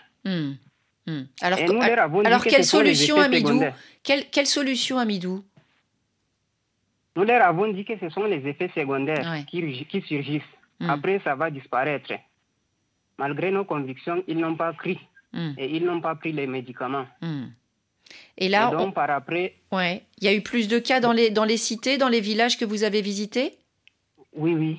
S3: Alors quelle solution, Amidou? Quelle solution, Amidou?
S8: Nous leur avons dit que ce sont les effets secondaires qui surgissent. Après, ça va disparaître. Malgré nos convictions, ils n'ont pas pris et ils n'ont pas pris les médicaments.
S3: Et là,
S8: donc, par après...
S3: il y a eu plus de cas dans les cités, dans les villages que vous avez visités?
S8: Oui.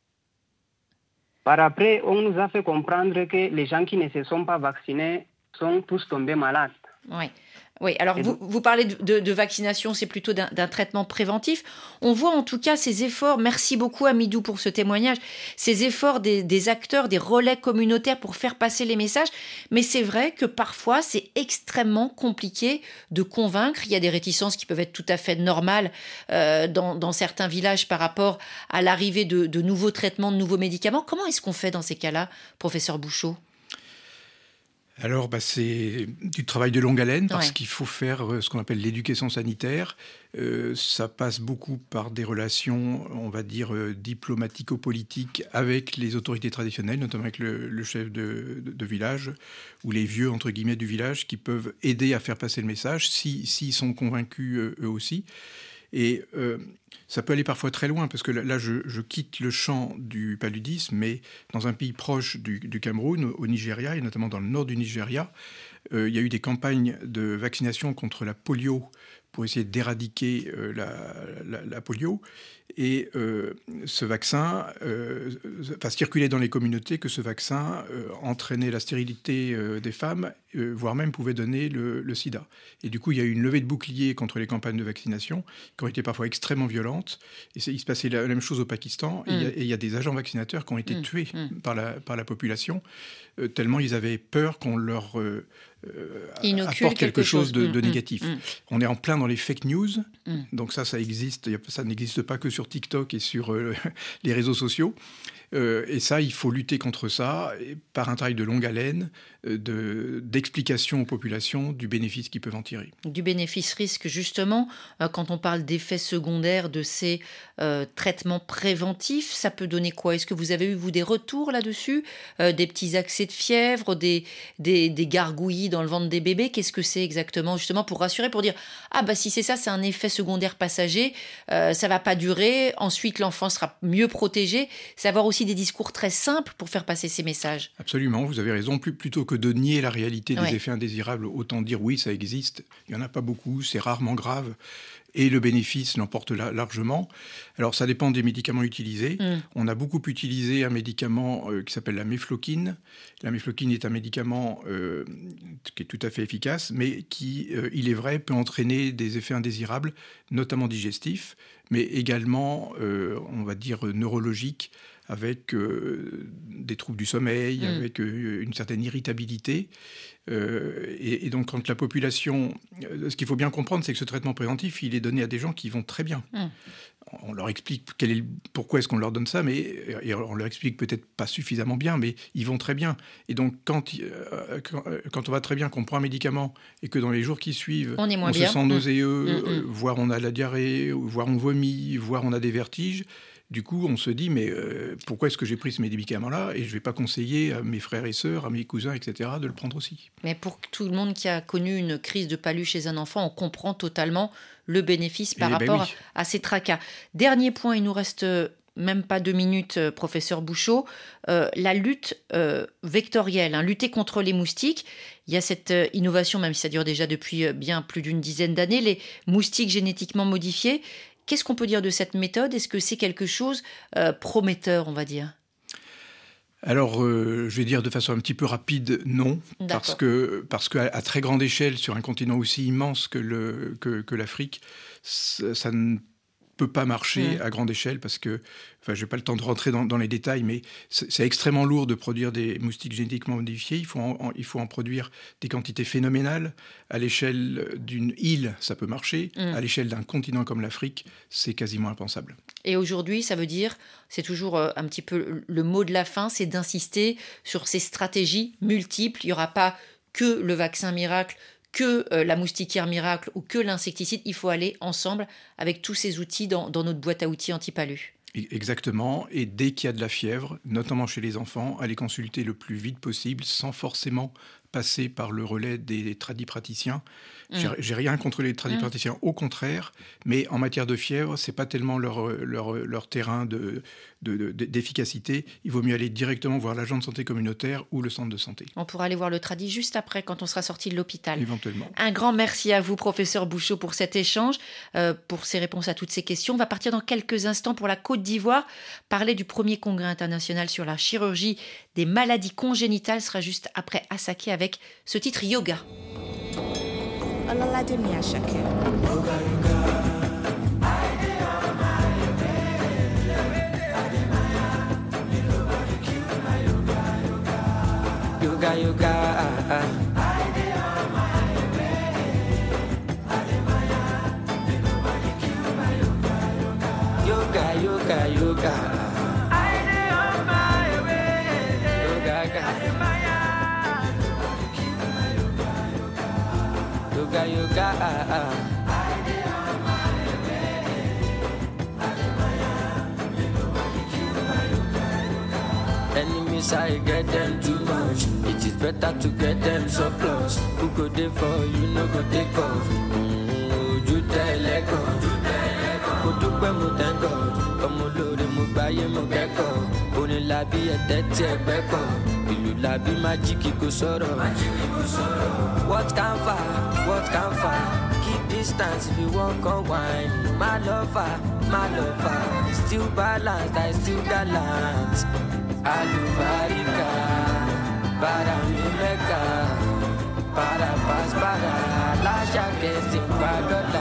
S8: Par après, on nous a fait comprendre que les gens qui ne se sont pas vaccinés sont tous tombés malades.
S3: Oui, alors vous parlez de vaccination, c'est plutôt d'un traitement préventif. On voit en tout cas ces efforts, merci beaucoup Amidou pour ce témoignage, ces efforts des acteurs, des relais communautaires pour faire passer les messages. Mais c'est vrai que parfois c'est extrêmement compliqué de convaincre. Il y a des réticences qui peuvent être tout à fait normales dans certains villages par rapport à l'arrivée de nouveaux traitements, de nouveaux médicaments. Comment est-ce qu'on fait dans ces cas-là, professeur Bouchot ?
S4: Alors, c'est du travail de longue haleine parce qu'il faut faire ce qu'on appelle l'éducation sanitaire. Ça passe beaucoup par des relations, on va dire, diplomatico-politiques avec les autorités traditionnelles, notamment avec le chef de village ou les vieux, entre guillemets, du village qui peuvent aider à faire passer le message s'ils sont convaincus eux aussi. Et ça peut aller parfois très loin, parce que là, je quitte le champ du paludisme, mais dans un pays proche du Cameroun, au Nigeria, et notamment dans le nord du Nigeria, il y a eu des campagnes de vaccination contre la polio pour essayer d'éradiquer la polio. Et ce vaccin circulait dans les communautés que ce vaccin entraînait la stérilité des femmes, voire même pouvait donner le sida. Et du coup, il y a eu une levée de boucliers contre les campagnes de vaccination qui ont été parfois extrêmement violentes. Et il se passait la même chose au Pakistan. Et il y a des agents vaccinateurs qui ont été tués par la population, tellement ils avaient peur qu'on leur apporte quelque chose de négatif. On est en plein dans les fake news. Donc ça existe. Ça n'existe pas que sur TikTok et sur les réseaux sociaux. Et ça, il faut lutter contre ça par un travail de longue haleine, d'explication aux populations du bénéfice qu'ils peuvent en tirer.
S3: Du bénéfice-risque, justement, quand on parle d'effets secondaires de ces traitements préventifs, ça peut donner quoi? Est-ce que vous avez eu, vous, des retours là-dessus? Des petits accès de fièvre, des gargouillis dans le ventre des bébés? Qu'est-ce que c'est exactement, justement, pour rassurer, pour dire « Ah, si c'est ça, c'est un effet secondaire passager, ça va pas durer, ensuite l'enfant sera mieux protégé ». C'est avoir aussi des discours très simples pour faire passer ces messages.
S4: Absolument, vous avez raison. Plutôt que de nier la réalité des effets indésirables, autant dire oui, ça existe. Il n'y en a pas beaucoup, c'est rarement grave. Et le bénéfice l'emporte largement. Alors, ça dépend des médicaments utilisés. On a beaucoup utilisé un médicament qui s'appelle la mefloquine. La mefloquine est un médicament qui est tout à fait efficace, mais qui, il est vrai, peut entraîner des effets indésirables, notamment digestifs, mais également, on va dire, neurologiques, avec des troubles du sommeil, avec une certaine irritabilité. Et donc, quand la population... Ce qu'il faut bien comprendre, c'est que ce traitement préventif, il est donné à des gens qui vont très bien. On leur explique pourquoi est-ce qu'on leur donne ça, et on leur explique peut-être pas suffisamment bien, mais ils vont très bien. Et donc, quand on va très bien, qu'on prend un médicament, et que dans les jours qui suivent, on se sent nauséeux, voire on a la diarrhée, voire on vomit, voire on a des vertiges, du coup, on se dit, mais pourquoi est-ce que j'ai pris ce médicament-là? Et je ne vais pas conseiller à mes frères et sœurs, à mes cousins, etc., de le prendre aussi.
S3: Mais pour tout le monde qui a connu une crise de palu chez un enfant, on comprend totalement le bénéfice par rapport à ces tracas. Dernier point, il nous reste même pas 2 minutes, professeur Bouchot. La lutte vectorielle, lutter contre les moustiques. Il y a cette innovation, même si ça dure déjà depuis bien plus d'une dizaine d'années, les moustiques génétiquement modifiés. Qu'est-ce qu'on peut dire de cette méthode? Est-ce que c'est quelque chose prometteur, on va dire?
S4: Alors, je vais dire de façon un petit peu rapide, non. Parce qu'à très grande échelle, sur un continent aussi immense que l'Afrique, ça ne peut pas marcher à grande échelle parce que, je n'ai pas le temps de rentrer dans les détails, mais c'est extrêmement lourd de produire des moustiques génétiquement modifiés. Il faut en produire des quantités phénoménales. À l'échelle d'une île, ça peut marcher. À l'échelle d'un continent comme l'Afrique, c'est quasiment impensable.
S3: Et aujourd'hui, ça veut dire, c'est toujours un petit peu le mot de la fin, c'est d'insister sur ces stratégies multiples. Il n'y aura pas que le vaccin miracle, que la moustiquaire miracle ou que l'insecticide. Il faut aller ensemble avec tous ces outils dans notre boîte à outils anti-palu.
S4: Exactement. Et dès qu'il y a de la fièvre, notamment chez les enfants, allez consulter le plus vite possible sans forcément passer par le relais des tradipraticiens. J'ai rien contre les tradipraticiens, au contraire, mais en matière de fièvre, c'est pas tellement leur terrain d'efficacité. Il vaut mieux aller directement voir l'agent de santé communautaire ou le centre de santé.
S3: On pourra aller voir le tradi juste après, quand on sera sorti de l'hôpital.
S4: Éventuellement.
S3: Un grand merci à vous, professeur Bouchot, pour cet échange, pour ces réponses à toutes ces questions. On va partir dans quelques instants pour la Côte d'Ivoire. Parler du premier congrès international sur la chirurgie des maladies congénitales sera juste après Asake avec ce titre Yoga.
S9: Yoga, yoga, yoga, yoga, yoga. Yoga, yoga, enemies, I get them too much. It is better to get them so close. Who go there for you, no go take off. You tell let go. Mo dúpẹ́ mo thank God. Ọmọ olóore mo gbáyé mo kẹ́kọ̀ọ́. Orin làbí ẹ̀tẹ́ tí ẹgbẹ́ kọ̀. Ìlú làbí májíkì kò sọ̀rọ̀. What can far? Keep distance if you walk on wine. My lover, still balanced, I still gallant. Alubarika, para mi meka, para paz, para la chaque sin pagoda.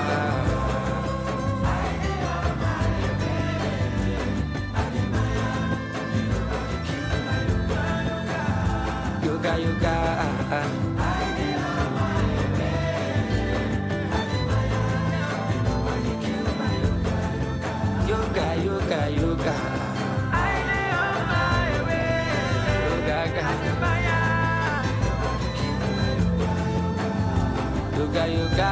S9: Yoga, yoga, yoga, yoga, yoga. Yoga, yoga,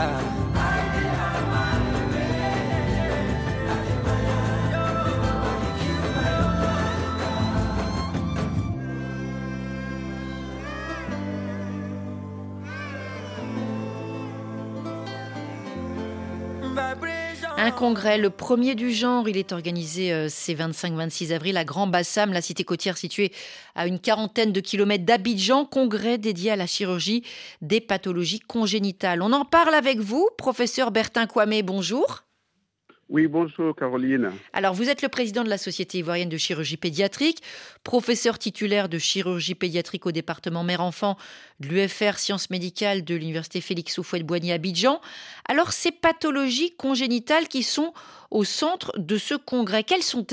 S3: Un congrès, le premier du genre, il est organisé ces 25-26 avril à Grand Bassam, la cité côtière située à une 40aine de kilomètres d'Abidjan. Congrès dédié à la chirurgie des pathologies congénitales. On en parle avec vous, professeur Bertin Kwame, bonjour.
S10: Oui, bonjour Caroline.
S3: Alors, vous êtes le président de la Société ivoirienne de chirurgie pédiatrique, professeur titulaire de chirurgie pédiatrique au département mère-enfant de l'UFR Sciences médicales de l'Université Félix Houphouët-Boigny à Abidjan. Alors, ces pathologies congénitales qui sont au centre de ce congrès, quelles sont-elles ?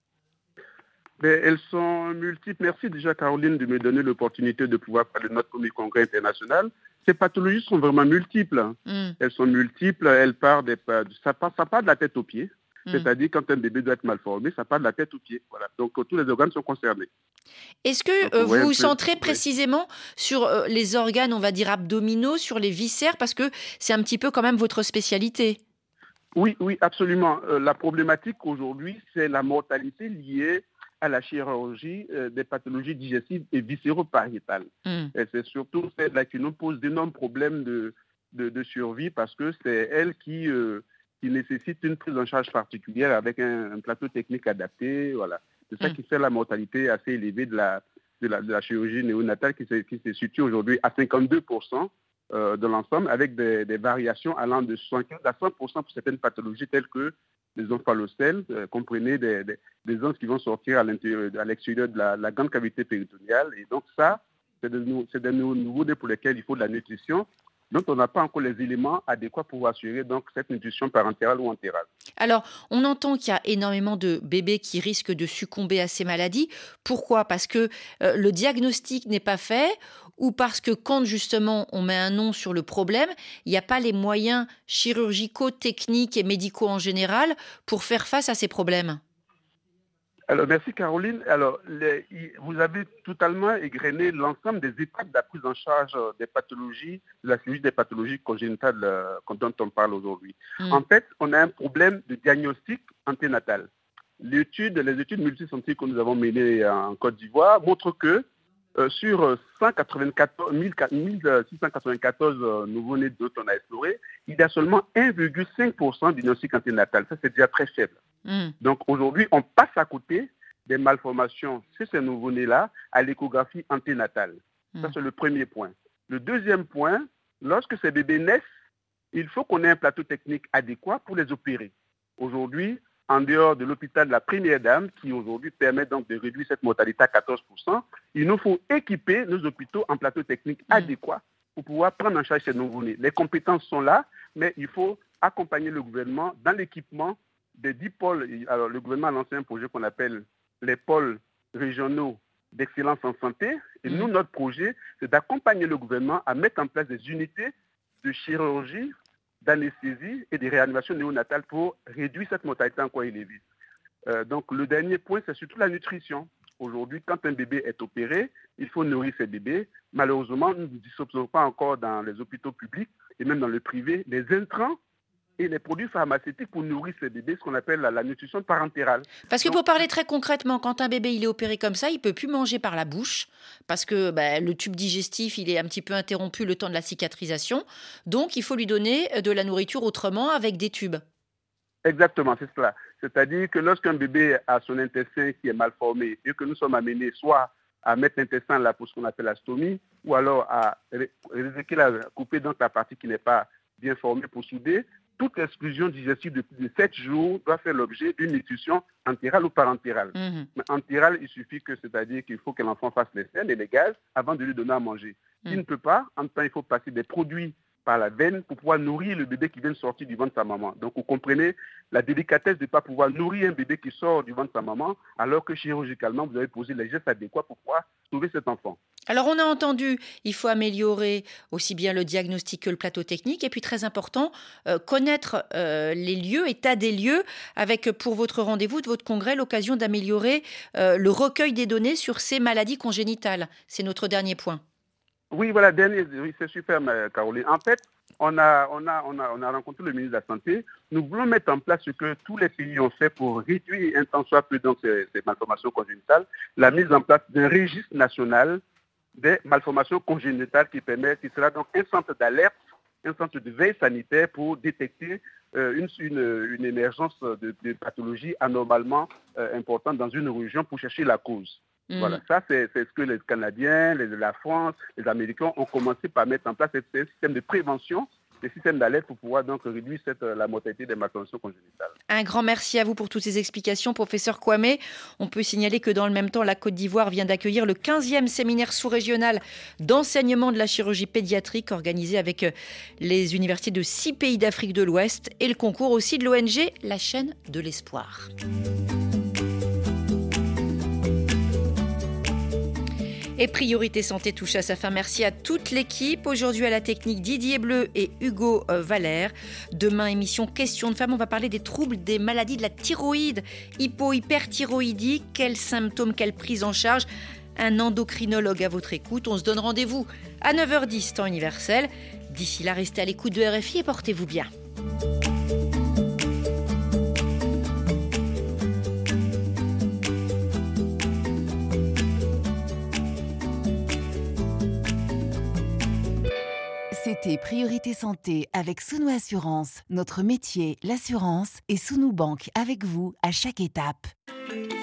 S10: Elles sont multiples. Merci déjà Caroline de me donner l'opportunité de pouvoir parler de notre premier congrès international. Ces pathologies sont vraiment multiples. Elles sont multiples. Elles partent ça part de la tête aux pieds. C'est-à-dire quand un bébé doit être mal formé, ça part de la tête aux pieds. Voilà. Donc tous les organes sont concernés.
S3: Est-ce que vous vous centrez précisément sur les organes, on va dire abdominaux, sur les viscères, parce que c'est un petit peu quand même votre spécialité?
S10: Oui, absolument. La problématique aujourd'hui, c'est la mortalité liée à la chirurgie des pathologies digestives et viscéro-pariétales. Et c'est surtout celle-là qui nous pose d'énormes problèmes de survie parce que c'est elle qui nécessite une prise en charge particulière avec un plateau technique adapté. Voilà. C'est ça qui fait la mortalité assez élevée de la chirurgie néonatale qui se situe aujourd'hui à 52% de l'ensemble avec des variations allant de 75 à 100% pour certaines pathologies telles que les omphalocèles, comprenez des os qui vont sortir à l'extérieur de la grande cavité péritoniale. Et donc ça, c'est des nouveaux-nés pour lesquels il faut de la nutrition. Donc on n'a pas encore les éléments adéquats pour assurer donc cette nutrition parentérale ou entérale.
S3: Alors, on entend qu'il y a énormément de bébés qui risquent de succomber à ces maladies. Pourquoi ? Parce que le diagnostic n'est pas fait ou parce que quand justement on met un nom sur le problème, il n'y a pas les moyens chirurgicaux, techniques et médicaux en général pour faire face à ces problèmes ?
S10: Alors, merci Caroline. Alors, vous avez totalement égrené l'ensemble des étapes de la prise en charge des pathologies, de la chirurgie des pathologies congénitales dont on parle aujourd'hui. En fait, on a un problème de diagnostic anténatal. Les études multicentriques que nous avons menées en Côte d'Ivoire montrent que sur 1694 nouveau-nés dont on a exploré, il y a seulement 1,5% de diagnostic anténatal. Ça, c'est déjà très faible. Donc aujourd'hui, on passe à côté des malformations chez ces nouveau-nés-là à l'échographie anténatale. Ça, c'est le premier point. Le deuxième point, lorsque ces bébés naissent, il faut qu'on ait un plateau technique adéquat pour les opérer. Aujourd'hui, en dehors de l'hôpital de la Première Dame, qui aujourd'hui permet donc de réduire cette mortalité à 14%, il nous faut équiper nos hôpitaux en plateau technique adéquat pour pouvoir prendre en charge ces nouveau-nés. Les compétences sont là, mais il faut accompagner le gouvernement dans l'équipement des 10 pôles. Alors, le gouvernement a lancé un projet qu'on appelle les pôles régionaux d'excellence en santé. Et nous, notre projet, c'est d'accompagner le gouvernement à mettre en place des unités de chirurgie, d'anesthésie et de réanimation néonatale pour réduire cette mortalité encore élevée. Donc, le dernier point, c'est surtout la nutrition. Aujourd'hui, quand un bébé est opéré, il faut nourrir ses bébés. Malheureusement, nous ne disposons pas encore dans les hôpitaux publics et même dans le privé les intrants et les produits pharmaceutiques pour nourrir ces bébés, ce qu'on appelle la nutrition parentérale.
S3: Parce que pour parler très concrètement, quand un bébé il est opéré comme ça, il ne peut plus manger par la bouche parce que le tube digestif il est un petit peu interrompu le temps de la cicatrisation. Donc, il faut lui donner de la nourriture autrement avec des tubes.
S10: Exactement, c'est cela. C'est-à-dire que lorsqu'un bébé a son intestin qui est mal formé et que nous sommes amenés soit à mettre l'intestin là pour ce qu'on appelle la stomie ou alors à couper donc la partie qui n'est pas bien formée pour souder, toute exclusion digestive de plus de 7 jours doit faire l'objet d'une nutrition entérale ou parentérale. Mais entérale, il suffit c'est-à-dire qu'il faut que l'enfant fasse les selles et les gaz avant de lui donner à manger. S'il ne peut pas, en même temps, il faut passer des produits par la veine pour pouvoir nourrir le bébé qui vient de sortir du ventre de sa maman. Donc, vous comprenez la délicatesse de ne pas pouvoir nourrir un bébé qui sort du ventre de sa maman alors que chirurgicalement, vous avez posé les gestes adéquats pour pouvoir sauver cet enfant.
S3: Alors, on a entendu, il faut améliorer aussi bien le diagnostic que le plateau technique. Et puis, très important, connaître les lieux, état des lieux, avec pour votre rendez-vous de votre congrès, l'occasion d'améliorer le recueil des données sur ces maladies congénitales. C'est notre dernier point.
S10: Oui, voilà, oui, c'est super, Caroline. En fait, on a rencontré le ministre de la Santé. Nous voulons mettre en place ce que tous les pays ont fait pour réduire un tant soit peu donc ces malformations congénitales, la mise en place d'un registre national des malformations congénitales qui sera donc un centre d'alerte, un centre de veille sanitaire pour détecter une émergence de pathologies anormalement importantes dans une région pour chercher la cause. Voilà, ça c'est ce que les Canadiens, la France, les Américains ont commencé par mettre en place un système de prévention, des systèmes d'alerte pour pouvoir donc réduire la mortalité des malformations congénitales.
S3: Un grand merci à vous pour toutes ces explications, professeur Kwame. On peut signaler que dans le même temps, la Côte d'Ivoire vient d'accueillir le 15e séminaire sous-régional d'enseignement de la chirurgie pédiatrique organisé avec les universités de 6 pays d'Afrique de l'Ouest et le concours aussi de l'ONG La Chaîne de l'Espoir. Et Priorité Santé touche à sa fin. Merci à toute l'équipe. Aujourd'hui à la technique, Didier Bleu et Hugo Valère. Demain, émission Questions de femmes. On va parler des troubles des maladies de la thyroïde, hypo-hyperthyroïdie. Quels symptômes, quelle prise en charge? Un endocrinologue à votre écoute. On se donne rendez-vous à 9h10 temps universel. D'ici là, restez à l'écoute de RFI et portez-vous bien.
S1: C'était Priorité Santé avec Sounou Assurance. Notre métier, l'assurance, et Sounou Bank avec vous à chaque étape.